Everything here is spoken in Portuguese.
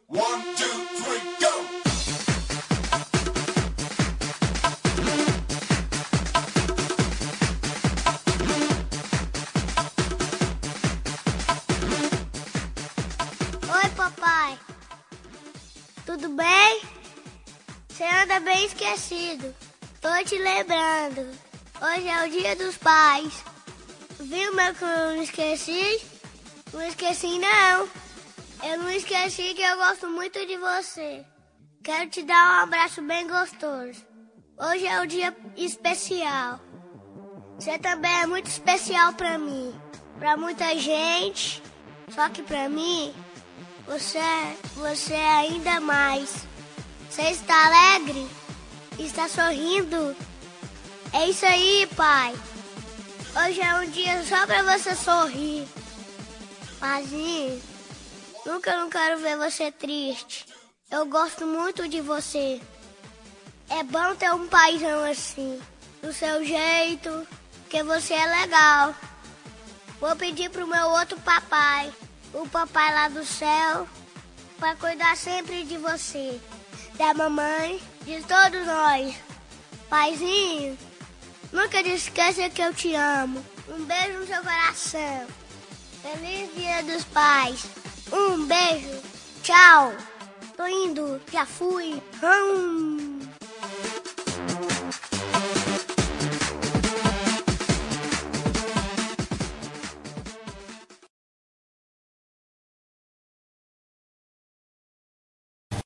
One, two, three, go! Oi, papai. Tudo bem? Você anda bem esquecido. Tô te lembrando. Hoje é o Dia dos Pais. Viu, meu, que eu não esqueci? Não esqueci, não. Eu não esqueci que eu gosto muito de você. Quero te dar um abraço bem gostoso. Hoje é um dia especial. Você também é muito especial pra mim. Pra muita gente. Só que pra mim, você é ainda mais. Você está alegre? Está sorrindo? É isso aí, pai. Hoje é um dia só pra você sorrir. Paizinho, nunca não quero ver você triste. Eu gosto muito de você. É bom ter um paizão assim, do seu jeito, porque você é legal. Vou pedir pro meu outro papai, o papai lá do céu, para cuidar sempre de você, da mamãe, de todos nós. Paizinho, nunca esqueça que eu te amo. Um beijo no seu coração. Feliz Dia dos Pais. Um beijo. Tchau. Tô indo. Já fui.